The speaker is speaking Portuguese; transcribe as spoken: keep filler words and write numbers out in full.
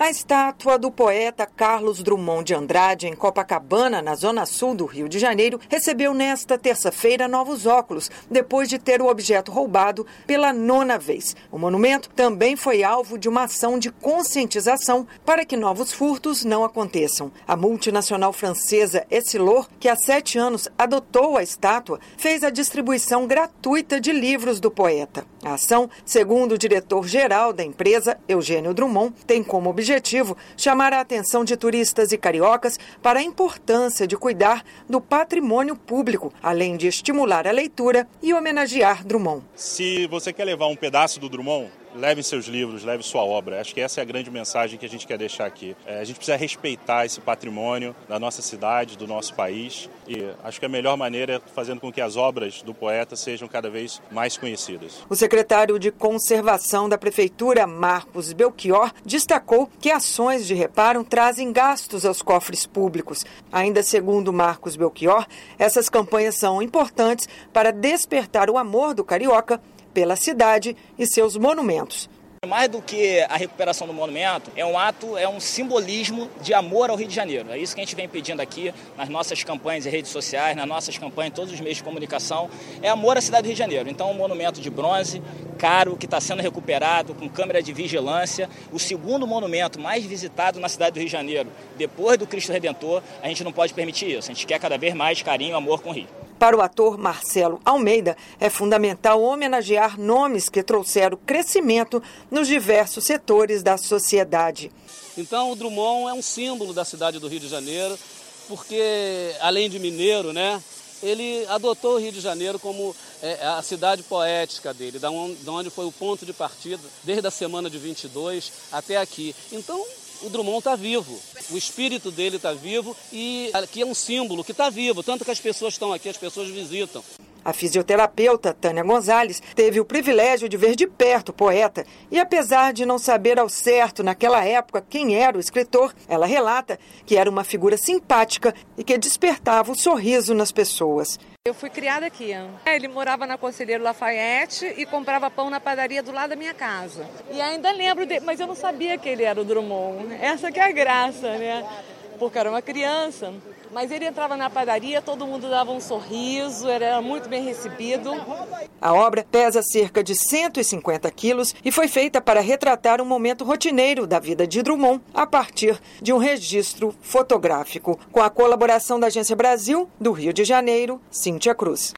A estátua do poeta Carlos Drummond de Andrade, em Copacabana, na zona sul do Rio de Janeiro, recebeu nesta terça-feira novos óculos, depois de ter o objeto roubado pela nona vez. O monumento também foi alvo de uma ação de conscientização para que novos furtos não aconteçam. A multinacional francesa Essilor, que há sete anos adotou a estátua, fez a distribuição gratuita de livros do poeta. A ação, segundo o diretor-geral da empresa, Eugênio Drummond, tem como objetivo chamar a atenção de turistas e cariocas para a importância de cuidar do patrimônio público, além de estimular a leitura e homenagear Drummond. Se você quer levar um pedaço do Drummond, leve seus livros, leve sua obra. Acho que essa é a grande mensagem que a gente quer deixar aqui. É, a gente precisa respeitar esse patrimônio da nossa cidade, do nosso país. E acho que a melhor maneira é fazendo com que as obras do poeta sejam cada vez mais conhecidas. O secretário de Conservação da Prefeitura, Marcos Belchior, destacou que ações de reparo trazem gastos aos cofres públicos. Ainda segundo Marcos Belchior, essas campanhas são importantes para despertar o amor do carioca pela cidade e seus monumentos. Mais do que a recuperação do monumento, é um ato, é um simbolismo de amor ao Rio de Janeiro. É isso que a gente vem pedindo aqui nas nossas campanhas em redes sociais, nas nossas campanhas em todos os meios de comunicação. É amor à cidade do Rio de Janeiro. Então, um monumento de bronze, caro, que está sendo recuperado, com câmera de vigilância. O segundo monumento mais visitado na cidade do Rio de Janeiro, depois do Cristo Redentor. A gente não pode permitir isso. A gente quer cada vez mais carinho e amor com o Rio. Para o ator Marcelo Almeida, é fundamental homenagear nomes que trouxeram crescimento nos diversos setores da sociedade. Então, o Drummond é um símbolo da cidade do Rio de Janeiro, porque, além de mineiro, né, ele adotou o Rio de Janeiro como é, a cidade poética dele, da onde foi o ponto de partida, desde a semana de vinte e dois até aqui. Então, o Drummond está vivo, o espírito dele está vivo e aqui é um símbolo que está vivo, tanto que as pessoas estão aqui, as pessoas visitam. A fisioterapeuta Tânia Gonzalez teve o privilégio de ver de perto o poeta e, apesar de não saber ao certo naquela época quem era o escritor, ela relata que era uma figura simpática e que despertava o sorriso nas pessoas. Eu fui criada aqui. Ele morava na Conselheiro Lafayette e comprava pão na padaria do lado da minha casa. E ainda lembro dele, mas eu não sabia que ele era o Drummond. Essa que é a graça, né? Porque era uma criança. Mas ele entrava na padaria, todo mundo dava um sorriso, era muito bem recebido. A obra pesa cerca de cento e cinquenta quilos e foi feita para retratar um momento rotineiro da vida de Drummond a partir de um registro fotográfico. Com a colaboração da Agência Brasil, do Rio de Janeiro, Cíntia Cruz.